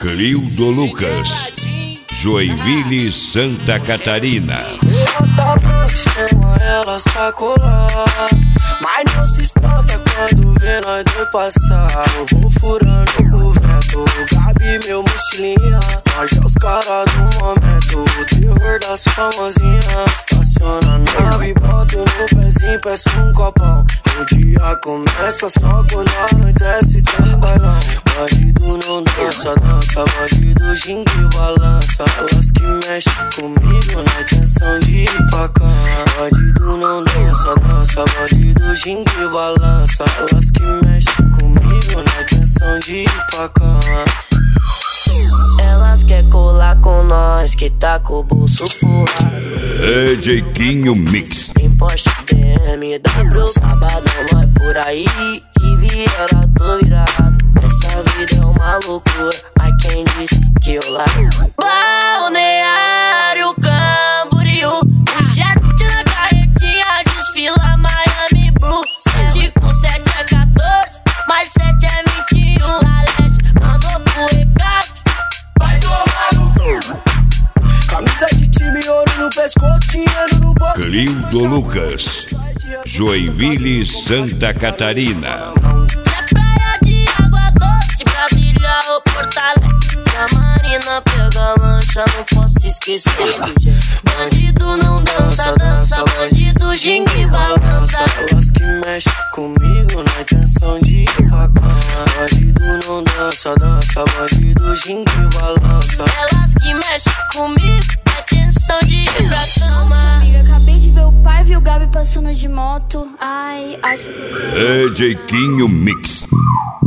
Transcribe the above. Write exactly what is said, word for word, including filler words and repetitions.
Clildo Lucas, Joinville, Santa Catarina. Levanta pra chama elas pra colar, mas não se espanta quando vê nós dois passar. Eu vou furando o vento, o Gabi meu mochilinha, nós é os caras do momento, o terror das famosinhas. Estaciona a nave, boto no pezinho, peço um copão. O dia começa só quando anoitece, tem bailão. Bandido não dança, dança, bandido ginga e balança. Elas que mexem comigo na intenção de ir pra cama. Bandido não dança, dança, bandido ginga e balança. Elas que mexem comigo na intenção de ir pra cama. Elas quer colar com nós, que tá com o bolso furado. É Jeitinho Mix. Tem Porsche, B M W, sabadão nós por aí. Que vieira, tô virado. Essa vida é uma loucura, mas quem disse que eu largo? Balneário Camboriú, o jet na carretinha desfila Miami Blue. Sete com sete é quatorze, mais sete é vinte e um. Na leste, mandou pro recado, vai tomar no cu. Camisa de time, ouro no pescoço, dinheiro no bolso. Clildo Lucas, Joinville, Santa Catarina. Porto Alegre, a Marina pega lancha, não posso esquecer do dia. Bandido não dança, dança, bandido ginga e balança. Elas que mexem comigo na intenção de ir pra cama. Bandido não dança, dança, bandido ginga e balança. Elas que mexem comigo na intenção de ir pra cama. Amiga, acabei de ver o pai e o Gabi passando de moto. Ai, acho que eu tô... É Jeitinho Mix.